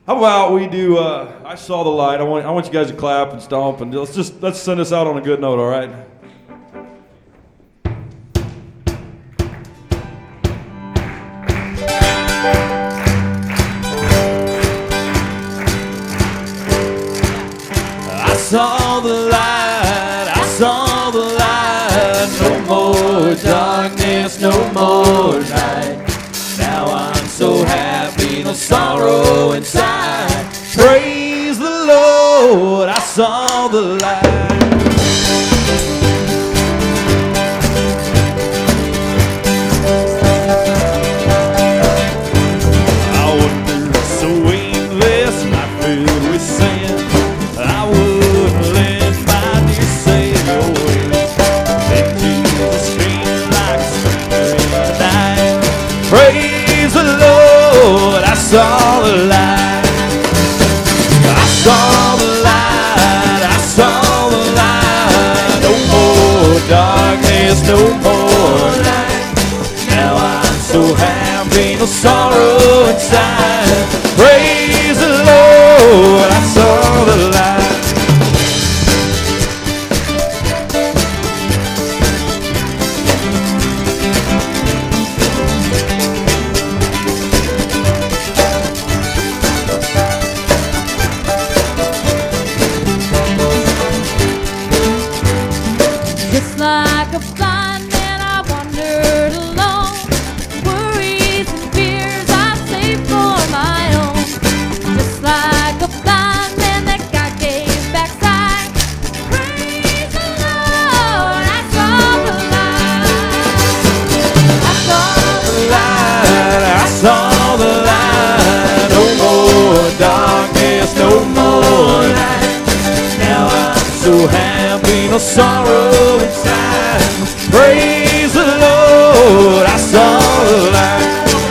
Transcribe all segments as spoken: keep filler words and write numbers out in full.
How about we do, uh, I saw the light. I want, I want you guys to clap and stomp, and let's just, let's send us out on a good note, all right? I saw the light, I saw the light. No more darkness, no more night. Now I'm so happy, no sorrow inside. Praise the Lord, I saw the light. I wonder, so aimless, life filled with sin. I wouldn't let my dear Savior win. Then Jesus came like a stranger in the night. Praise the Lord, I saw the light. I saw the light, I saw the light. No more darkness, no more night. Now I'm so happy, no sorrow inside. Praise the Lord, I saw the light. Just like a blind man, I wandered alone. Worries and fears I saved for my own. Just like a blind man that God gave back sight. Praise the Lord, I saw the light. I saw the Light, I saw the light. No more darkness, no more night. Now I'm so happy, no sorrow inside. Praise the Lord, I saw the light.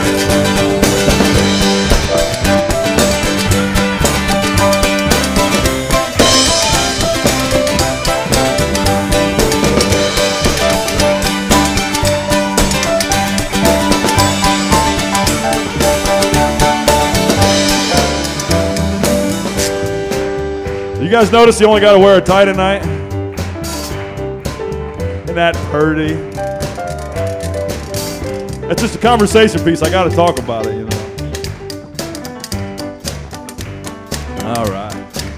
You guys notice you only got to wear a tie tonight? Isn't that pretty? That's just a conversation piece. I got to talk about it, you know. All right.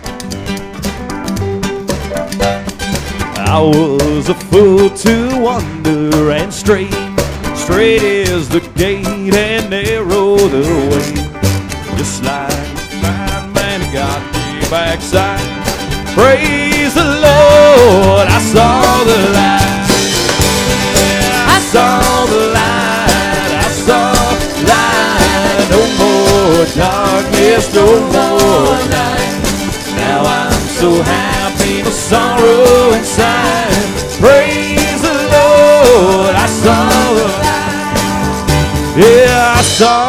I was a fool to wander, and straight, straight is the gate, and narrow the way. Just like a blind man got me backside. Praise the Lord, I saw the light. I saw the light, I saw the light. No more darkness, no more night. Now I'm so happy, no sorrow inside. Praise the Lord, I saw the light. Yeah, I saw